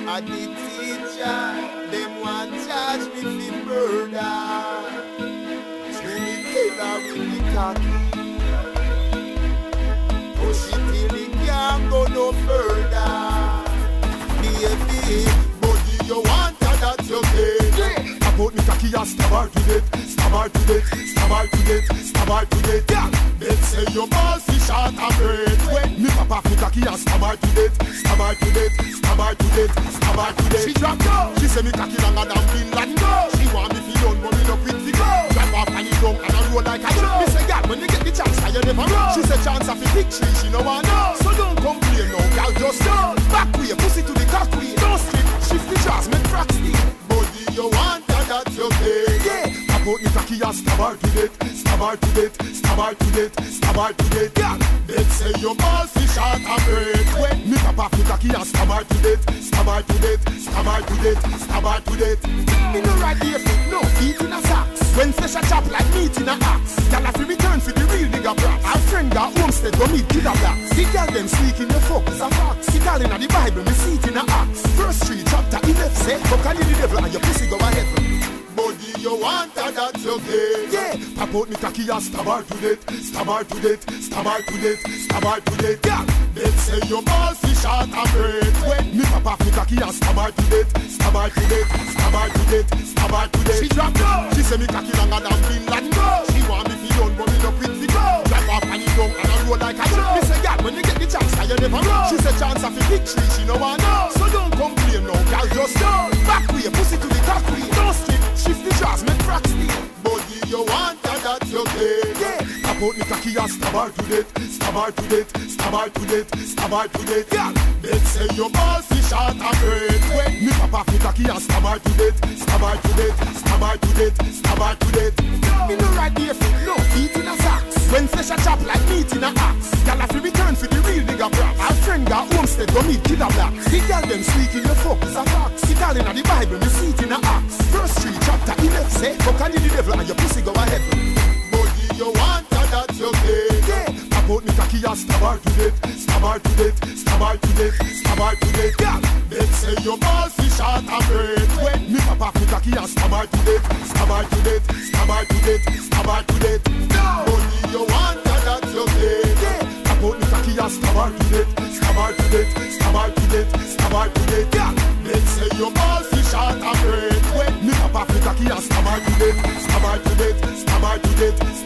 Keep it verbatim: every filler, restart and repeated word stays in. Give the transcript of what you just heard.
I the teacher, them want charge me for murder. Through me killer with the cocky. Push it till it can't go no further. Baby, body you want that you get. Yeah. About me cocky and stab her to death. Stab her to death, stab her to death, stab her to death. Yeah. They say your balls is short and great. When me pop off me cocky and stab her to death. Stab her to death, stab her to death, stab her to death. She drop down. She say me cocky longer than Bin Laden. She want me feel done, but me no quit the go. Drop off and it down and I roll like a drum. Me say, girl, when you get the chance, I you never know. She say chance of a victory, she no want know. So don't complain now, girl, just don't. Back way, pussy to the cock way. Don't slip, shift the jaws, make cracks steal. Body you want that you get. Yeah. About me cocky and stab her to death. Stab her to death, stab her to death, stab her to death. Yeah. They say your balls is short and great. When me pop off me cocky and stab her to death. Stab her to death, stab her to death, stab her to death. Me no ride here foot, no feet in a socks. When flesh a chop like meat in a axe. Y'all have to return for the real nigga props. Our friend got homestead go meet kid a blacks. The girl them sneak in the fuck is a fox. The girl in the Bible me see it in a axe. First three chapter eleven say, fuck you the devil and your pussy go a heaven. Body you want that you get. Yeah. Pop out me cocky and stab her to death. Stab her to death, stab her to death, stab her to death. Yeah. They say your balls is short and great. When me pop off me cocky and stab her to death. Stab her to death, stab her to death, stab her to death. She drop down. She say me cocky longer than Bin Laden. She want me feel done, but me no quit the go. Drop off and it down and I roll like a drum. Me say, girl, when you get the chance, I you never know. She say chance of a victory, she no want know. So don't complain now, girl, just don't. Back way, pussy to the cock way. Don't skip, shift the jaws, make cracks steal. Body you want that you get. Yeah. About me cocky and stab her to death. Stab her to death, stab her to death, stab her to death. Yeah. They say your balls is short and great. When me pop off me cocky and stab her to death. Stab her to death, stab her to death, stab her to death. Me no ride here foot, no feet in a socks. When flesh a chop like meat in a axe. Y'all have to return for the real nigga props. Our friend got homestead go meet kid a blacks. The girl them sneak in the fuck is a fox. The girl in the Bible me see it in a axe. First three chapter eleven say, fuck you the devil and your pussy go a heaven. Body you want that you get. Yeah. About me cocky and stab her to death. Stab her to death, stab her to death, stab her to death. Yeah. They say your balls is short and great. When me pop off me cocky and stab her to death. Stab her to death, stab her to death, stab her to death. Body you want that you get. Yeah. About me cocky and stab her to death. Stab her to death, stab her to death, stab her to death. Yeah. They say your balls is short and great. When me pop off me cocky and stab her to death. Stab her to death, stab her to death.